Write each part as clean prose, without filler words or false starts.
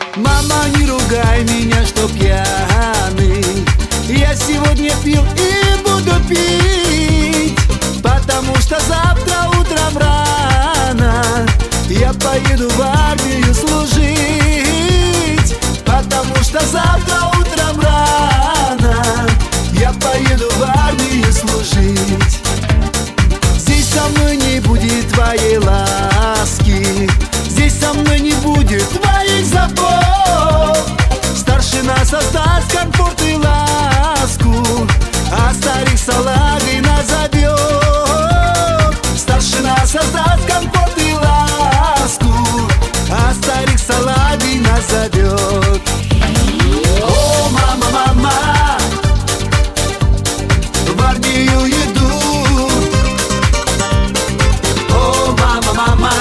Мама, не ругай меня, что пьяный. Я сегодня пил и буду пить, потому что завтра утром рано я поеду в армию служить. Потому что завтра утром рано я поеду в армию служить. Здесь со мной не будет твоей ласки, здесь со мной не будет твоих забот. Старшина создаст комфорт и ласку, а старик салагой назовет. Старшина создаст комфорт и ласку, а старик салагой назовет. О, мама, мама, в армию иду. О, мама, мама,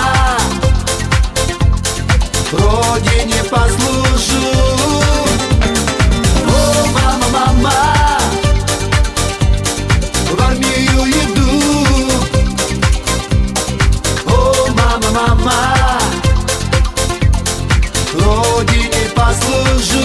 родине послужу. О, мама, мама, в армию иду. О, мама, мама, родине послужу.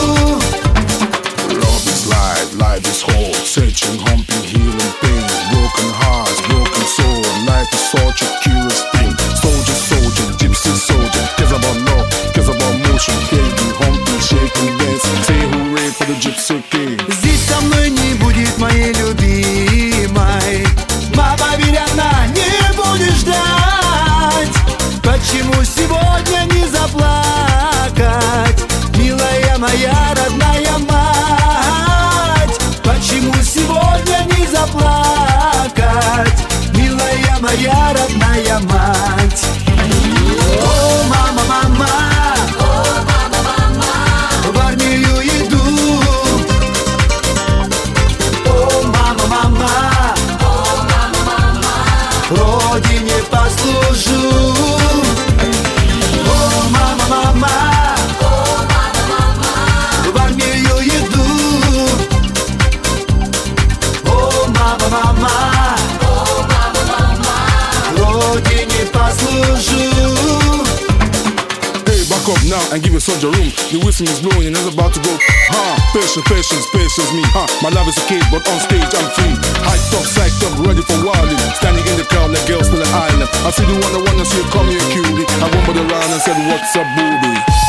Love is light, life is whole, searching, humping, healing pains, broken hearts, broken soul. Life is such a curious thing. Soldier, soldier, gypsy soldier, cares about love, cares about motion, hating, humping, shaking, dancing. Say hooray for the gypsy king. Здесь со мной не будет моей любимой. Мама, верь, она не будет ждать. Почему сегодня не заплакать, милая моя родная мать? Почему сегодня не заплакать, милая моя родная мать? О, мама, мама, в армию иду. О, мама, мама, родине послужу. О, мама, мама, в армию иду. О, мама, мама, родине послужу. Hey, back up now and give a soldier room. The whistle is blowing and it's about to go. Patience, patience, patience me. My love is a kid, but on stage I'm free. Hyped up, psyched up, ready for wilding. Standing in the crowd like girls on an island. I see the one I wanna see her come here cutie. I went by the round and said, what's up, booby?